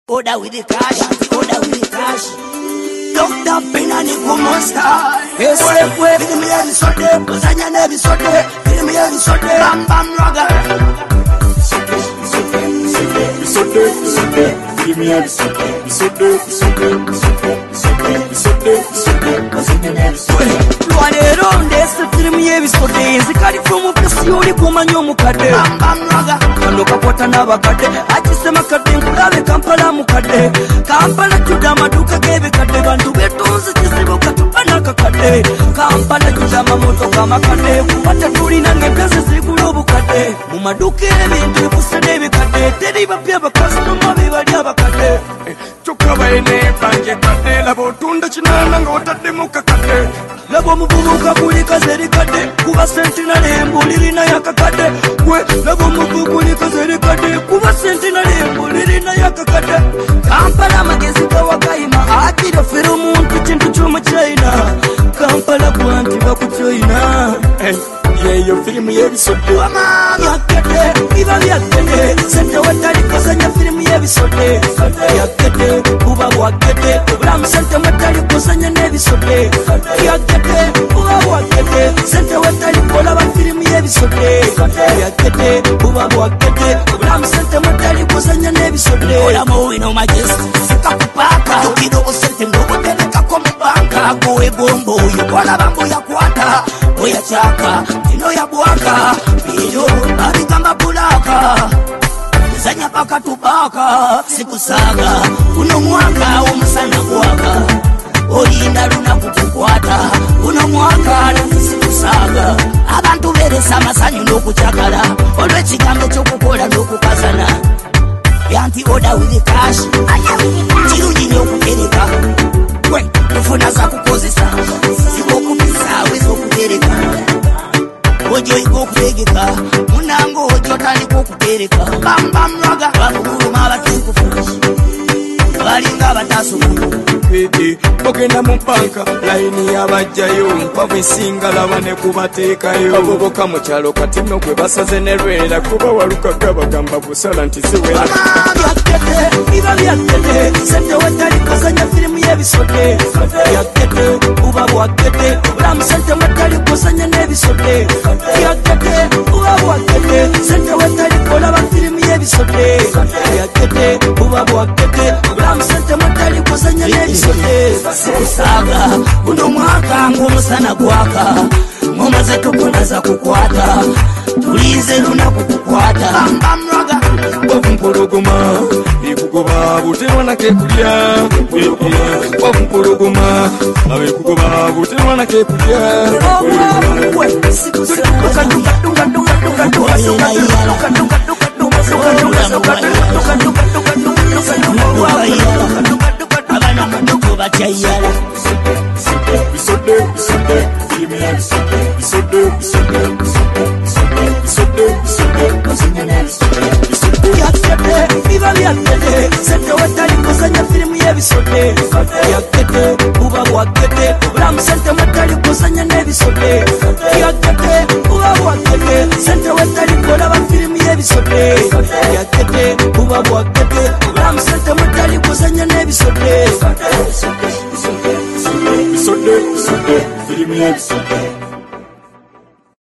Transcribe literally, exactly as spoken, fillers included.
Order with the cash, order with the cash. Doctor Penani Kumosta. Yes, we give me every Sunday, Bozanya every Sunday, give me every Sunday, Bam Bam Raga. Sunday, Sunday, give me every Sunday, Sunday, Sunday, Sunday, Sunday, Sunday, Bozanya every Sunday. Around this, film every Sunday. The California Presioni Kumanyo Mukade, Bam Bam Raga. Loka Potana Bakade, I just am a cutting Kurave Kampala Mukade, Kampala Chudama Duka gave a Kade, and to get those Tiziboka to Panaka Kade, Kampala Chudama Moto Kamakade, what a Turina and Gaza Sigulo Kade, Mumaduke, into Pusadevi Kade, Teddy Piaba Customer, Viva Kade, Chukavane, Panke Kade, Labotunda China, and Gota Demuka Kade. Labo mubuka kulika zerikade kuba sentinel embulirina yakakade we labo mubuka zerikade kuba sentinel embulirina yakakade Kampala magezi kawakaima akira fero muntu chintu choma China Kampala kwanti bakuchoina yeah yo film yebisote yakade iba yakade sente watali kozanya film yebisote yakade kuba wakade ubram sente watali kozanya nebisote yakade kuba wakade sente watali kola ba film yebisote yakade kuba wakade ubram sente watali kozanya nebisote ola mo ino majesty sikakupaka tukido sente ngoboteleka ko mbanka goe bombo yokola bambo yakwata oya chaka ino ya bwaka iyo abigamba bulaka zanya paka tubaka sikusaga uno mwaka umusana kwaka oyinda luna kutukwata uno mwaka sikusaga abantu beresa amasanyu n'okukyagala olw'ekigambo ky'okukola n'okukazana yanti order with the cash kirungi nnyo okutereka we tufuna za kukozesa sikokupisa weza okutereka ojo iko kutegeka munango ojo tandika okutereka Bam Bam Raga bakuguluma abatikufu balinga abatasukulu Pete, bogenda mu banka layini yabajjayo mpavu esinga laba ne kubateekayo abavubuka mu kyalo kati nno gwe basaze ne lwera kuba walukaga bagamba busala nti ziwera byakete biba byakete sente watali kozanya firimu y'ebisote byakete buba bwakete obulamu sente watali kozanya n'ebisote byakete buba bwakete sente watali kolaba firimu y'ebisote byakete buba bwakete obulamu sente watali kozanya n'ebisote sikusaga uno mwaka ng'omusana gwaka mumaze tukunaza kukwata tulize lunaku kukwata Bam Bam Raga wavumpologoma ekugoba buterwana kekulya wavumpologoma abekugoba buterwana kekulya Batayala Bisode bisode filimi ya bisode bisode bisode bisode bisode bisode yakete biba yakete sente watali kozanya filimi ya bisode yakete buba wakete obulamu sente watali kozanya n'ebisode yakete buba wakete sente watali kolaba filimi ya bisode yakete buba wakete obulamu sente watali kozanya n'ebisode Sunday, Sunday, film me